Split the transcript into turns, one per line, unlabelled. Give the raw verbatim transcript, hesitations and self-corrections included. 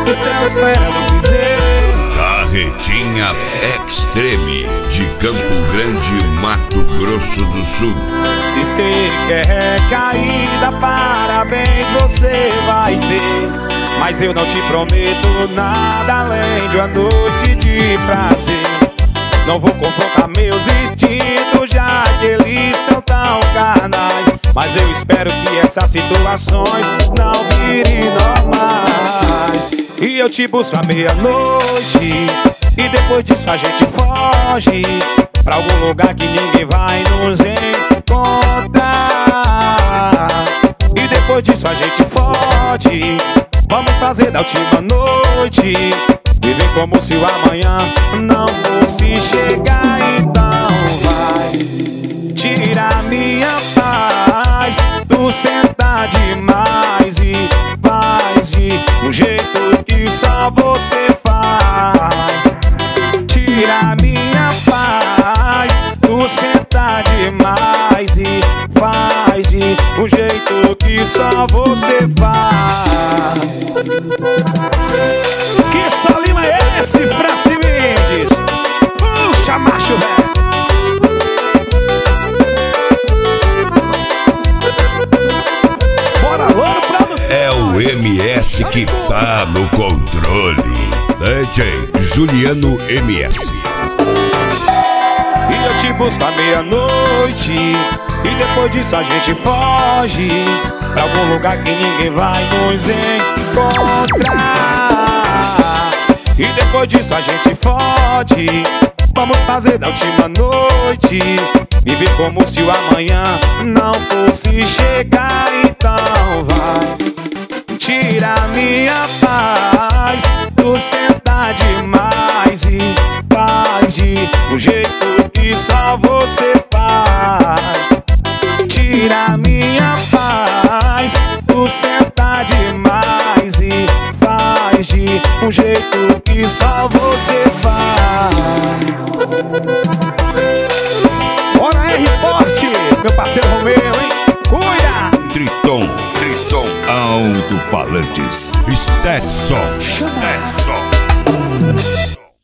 e céus fera do dizer.
Carretinha Extreme, de Campo Grande, Mato Grosso do Sul.
Se cê quer caída, parabéns você vai ter, mas eu não te prometo nada além de uma noite de prazer. Não vou confrontar meus instintos, já que eles são tão carnais, mas eu espero que essas situações não virem normais. E eu te busco à meia-noite, e depois disso a gente foge pra algum lugar que ninguém vai nos encontrar. E depois disso a gente foge, vamos fazer da última noite, viver como se o amanhã não fosse chegar. Então vai tirar minha paz, tu senta demais e faz de um jeito que só você faz. Tira minha paz, tu senta demais e faz de um jeito que só você faz. Que só Lima é esse, Brasil Mendes? Puxa, macho, velho. Bora, louro, produção.
É o M S que tá no controle. D J Juliano M S.
E eu te busco à meia-noite, e depois disso a gente foge pra algum lugar que ninguém vai nos encontrar. E depois disso a gente foge, vamos fazer da última noite, viver como se o amanhã não fosse chegar. Então vai, tira minha paz, tu senta demais e faz de um jeito que só você faz. Tira minha paz, tu senta demais e faz de um jeito que só você faz. Bora R Fortes, meu parceiro Romeu, hein? Cuida!
Triton, Triton, alto-falantes, Stetson, Stetson.